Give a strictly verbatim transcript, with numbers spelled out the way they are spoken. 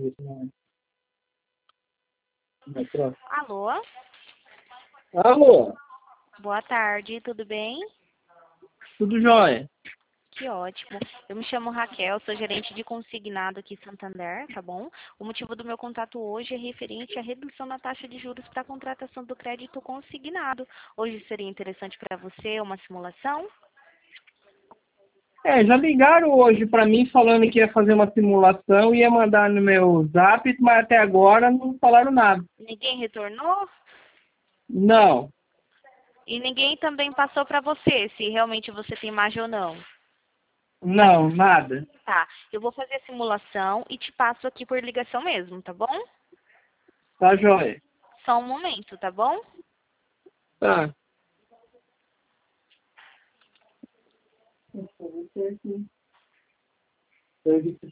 Alô? Alô? Boa tarde, tudo bem? Tudo jóia? Que ótimo. Eu me chamo Raquel, sou gerente de consignado aqui em Santander, tá bom? O motivo do meu contato hoje é referente à redução na taxa de juros para a contratação do crédito consignado. Hoje seria interessante para você uma simulação? É, já ligaram hoje para mim falando que ia fazer uma simulação, ia mandar no meu zap, mas até agora não falaram nada. Ninguém retornou? Não, E ninguém também passou para você se realmente você tem margem ou não. não, nada. Tá, eu vou fazer a simulação e te passo aqui por ligação mesmo, tá bom? Tá jóia. Só um momento, tá bom? Tá.